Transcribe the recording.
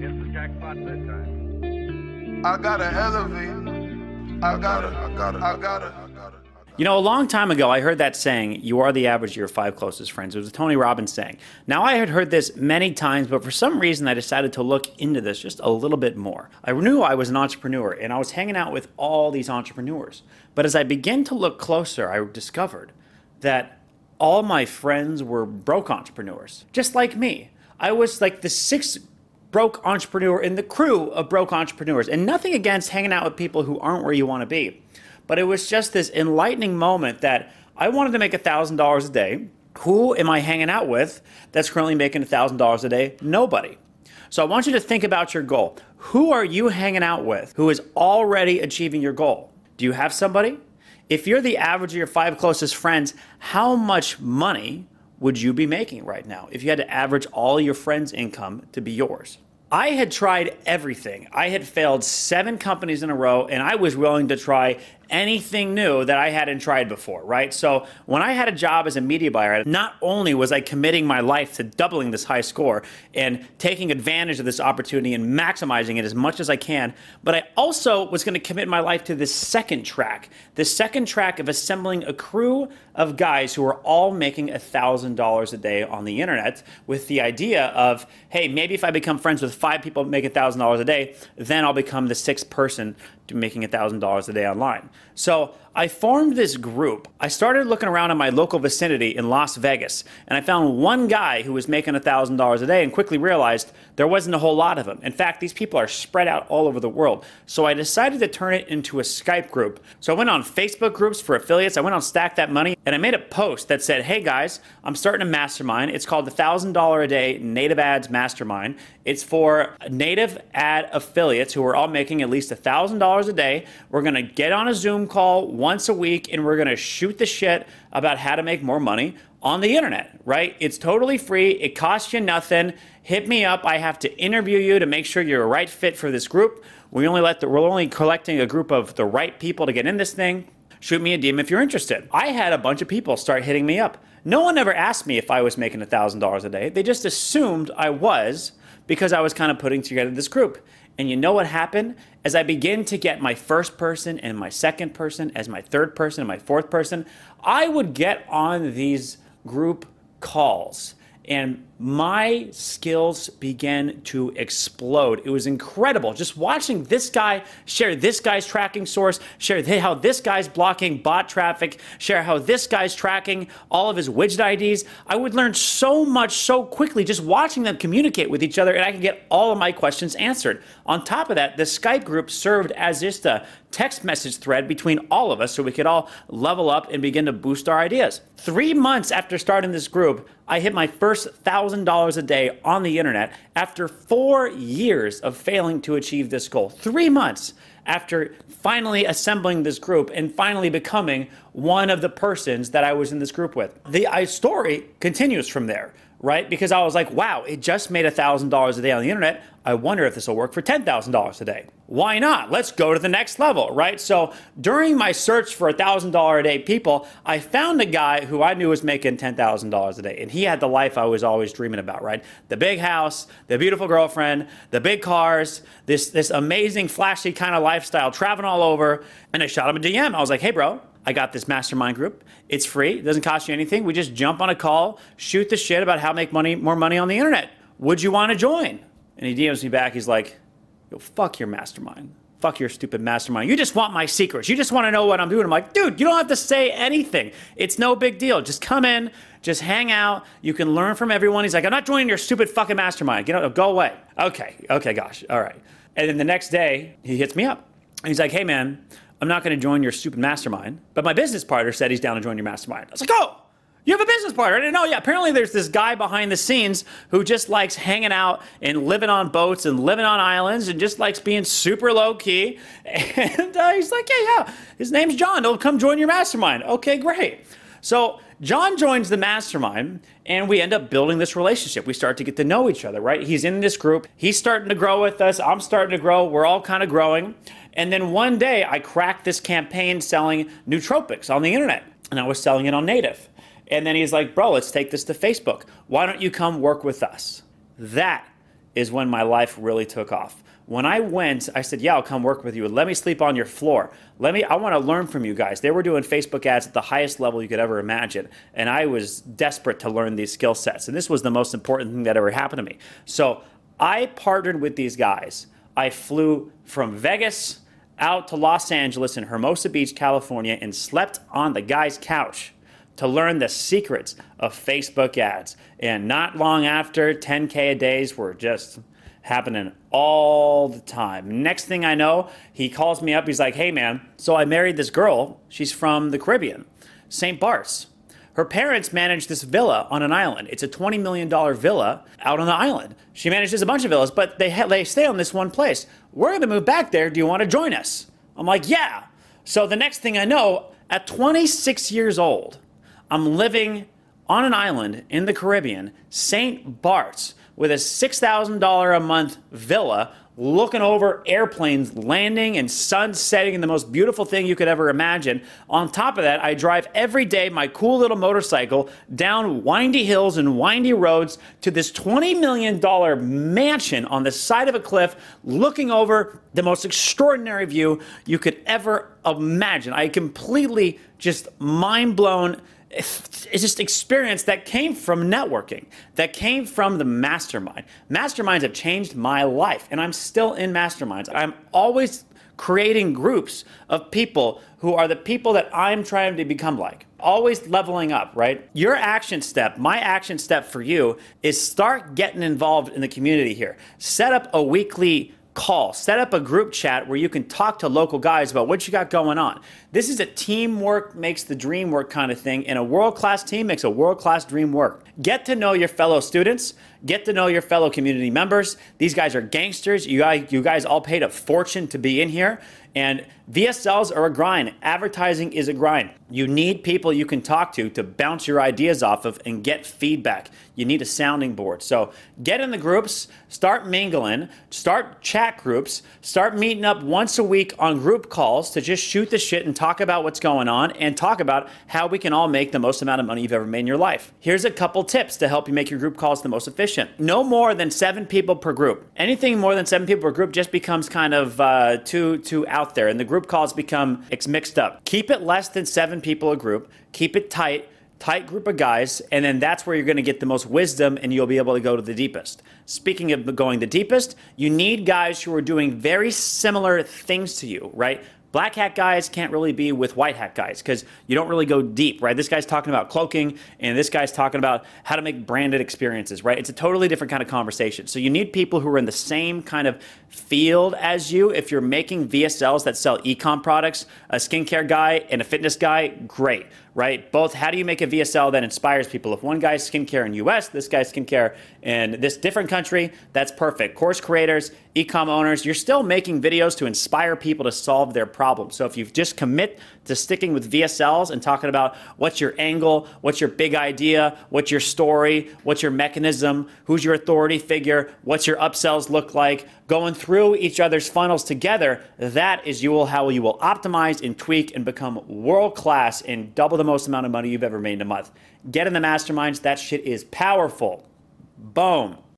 hit the jackpot this time. I gotta elevate. I gotta. You know, a long time ago, I heard that saying, you are the average of your 5 closest friends. It was a Tony Robbins saying. Now, I had heard this many times, but for some reason, I decided to look into this just a little bit more. I knew I was an entrepreneur, and I was hanging out with all these entrepreneurs. But as I began to look closer, I discovered that all my friends were broke entrepreneurs, just like me. I was like the 6th broke entrepreneur in the crew of broke entrepreneurs. And nothing against hanging out with people who aren't where you want to be. But it was just this enlightening moment that I wanted to make $1,000 a day. Who am I hanging out with that's currently making $1,000 a day? Nobody. So I want you to think about your goal. Who are you hanging out with who is already achieving your goal? Do you have somebody? If you're the average of your 5 closest friends, how much money would you be making right now if you had to average all your friends' income to be yours? I had tried everything. I had failed 7 companies in a row, and I was willing to try anything new that I hadn't tried before, right? So when I had a job as a media buyer, not only was I committing my life to doubling this high score and taking advantage of this opportunity and maximizing it as much as I can, but I also was going to commit my life to this second track of assembling a crew of guys who are all making $1,000 a day on the internet with the idea of, hey, maybe if I become friends with 5 people making $1,000 a day, then I'll become the 6th person to making $1,000 a day online. So I formed this group. I started looking around in my local vicinity in Las Vegas, and I found one guy who was making $1,000 a day and quickly realized there wasn't a whole lot of them. In fact, these people are spread out all over the world. So I decided to turn it into a Skype group. So I went on Facebook groups for affiliates. I went on Stack That Money, and I made a post that said, hey guys, I'm starting a mastermind. It's called the $1,000 a day Native Ads Mastermind. It's for native ad affiliates who are all making at least $1,000 a day. We're going to get on a Zoom call once a week, and we're going to shoot the shit about how to make more money on the internet, right? It's totally free. It costs you nothing. Hit me up. I have to interview you to make sure you're a right fit for this group. We're only collecting a group of the right people to get in this thing. Shoot me a DM if you're interested. I had a bunch of people start hitting me up. No one ever asked me if I was making $1,000 a day. They just assumed I was because I was kind of putting together this group. And you know what happened? As I began to get my first person and my second person as my third person and my fourth person, I would get on these group calls and my skills began to explode. It was incredible. Just watching this guy share this guy's tracking source, share how this guy's blocking bot traffic, share how this guy's tracking all of his widget IDs. I would learn so much so quickly just watching them communicate with each other, and I could get all of my questions answered. On top of that, the Skype group served as just a text message thread between all of us so we could all level up and begin to boost our ideas. 3 months after starting this group, I hit my first $1,000 a day on the internet after 4 years of failing to achieve this goal. 3 months after finally assembling this group and finally becoming one of the persons that I was in this group with. The story continues from there, right? Because I was like, wow, it just made $1,000 a day on the internet. I wonder if this will work for $10,000 a day. Why not? Let's go to the next level, right? So during my search for $1,000 a day people, I found a guy who I knew was making $10,000 a day. And he had the life I was always dreaming about, right? The big house, the beautiful girlfriend, the big cars, this amazing flashy kind of lifestyle, traveling all over. And I shot him a DM. I was like, hey bro, I got this mastermind group. It's free. It doesn't cost you anything. We just jump on a call, shoot the shit about how to make more money on the internet. Would you want to join? And he DMs me back. He's like, yo, fuck your mastermind. Fuck your stupid mastermind. You just want my secrets. You just want to know what I'm doing. I'm like, dude, you don't have to say anything. It's no big deal. Just come in, just hang out. You can learn from everyone. He's like, I'm not joining your stupid fucking mastermind. Go away. Okay, gosh, all right. And then the next day, he hits me up. And he's like, hey man, I'm not going to join your stupid mastermind, but my business partner said he's down to join your mastermind. I was like, oh, you have a business partner? I didn't know. Yeah, apparently there's this guy behind the scenes who just likes hanging out and living on boats and living on islands and just likes being super low key. And he's like, yeah, his name's John. He'll come join your mastermind. Okay, great. So John joins the mastermind and we end up building this relationship. We start to get to know each other, right? He's in this group. He's starting to grow with us. I'm starting to grow. We're all kind of growing. And then one day I cracked this campaign selling nootropics on the internet, and I was selling it on native. And then he's like, bro, let's take this to Facebook. Why don't you come work with us? That is when my life really took off. When I went, I said, yeah, I'll come work with you. Let me sleep on your floor. I want to learn from you guys. They were doing Facebook ads at the highest level you could ever imagine. And I was desperate to learn these skill sets. And this was the most important thing that ever happened to me. So I partnered with these guys. I flew from Vegas out to Los Angeles in Hermosa Beach, California, and slept on the guy's couch to learn the secrets of Facebook ads. And not long after, 10K a days were just happening all the time. Next thing I know, he calls me up. He's like, hey, man, so I married this girl. She's from the Caribbean, St. Bart's. Her parents managed this villa on an island. It's a $20 million villa out on the island. She manages a bunch of villas, but they stay on this one place. We're going to move back there. Do you want to join us? I'm like, yeah. So the next thing I know, at 26 years old, I'm living on an island in the Caribbean, St. Bart's, with a $6,000 a month villa looking over airplanes landing and sun setting and the most beautiful thing you could ever imagine. On top of that, I drive every day my cool little motorcycle down windy hills and windy roads to this $20 million mansion on the side of a cliff looking over the most extraordinary view you could ever imagine. I completely just mind blown. It's just experience that came from networking, that came from the mastermind. Masterminds have changed my life, and I'm still in masterminds. I'm always creating groups of people who are the people that I'm trying to become like. Always leveling up, right? Your action step, my action step for you is start getting involved in the community here. Set up a weekly call, set up a group chat where you can talk to local guys about what you got going on. This is a teamwork makes the dream work kind of thing, and a world-class team makes a world-class dream work. Get to know your fellow students, get to know your fellow community members. These guys are gangsters. You guys all paid a fortune to be in here, and VSLs are a grind. Advertising is a grind. You need people you can talk to bounce your ideas off of and get feedback. You need a sounding board. So get in the groups, start mingling, start chat groups, start meeting up once a week on group calls to just shoot the shit and talk about what's going on and talk about how we can all make the most amount of money you've ever made in your life. Here's a couple tips to help you make your group calls the most efficient. No more than 7 people per group. Anything more than 7 people per group just becomes kind of too out there, and the group calls become mixed up. Keep it less than 7 people a group. Keep it tight group of guys, and then that's where you're going to get the most wisdom and you'll be able to go to the deepest. Speaking of going the deepest, you need guys who are doing very similar things to you, right? Black hat guys can't really be with white hat guys because you don't really go deep, right? This guy's talking about cloaking and this guy's talking about how to make branded experiences, right? It's a totally different kind of conversation. So you need people who are in the same kind of field as you. If you're making VSLs that sell e-com products, a skincare guy and a fitness guy, great, right? Both, how do you make a VSL that inspires people? If one guy's skincare in US, this guy's skincare in this different country, that's perfect. Course creators, e-com owners, you're still making videos to inspire people to solve their problems. So if you just commit to sticking with VSLs and talking about what's your angle, what's your big idea, what's your story, what's your mechanism, who's your authority figure, what's your upsells look like, going through each other's funnels together, that is how you will optimize and tweak and become world-class and double the most amount of money you've ever made in a month. Get in the masterminds. That shit is powerful. Boom.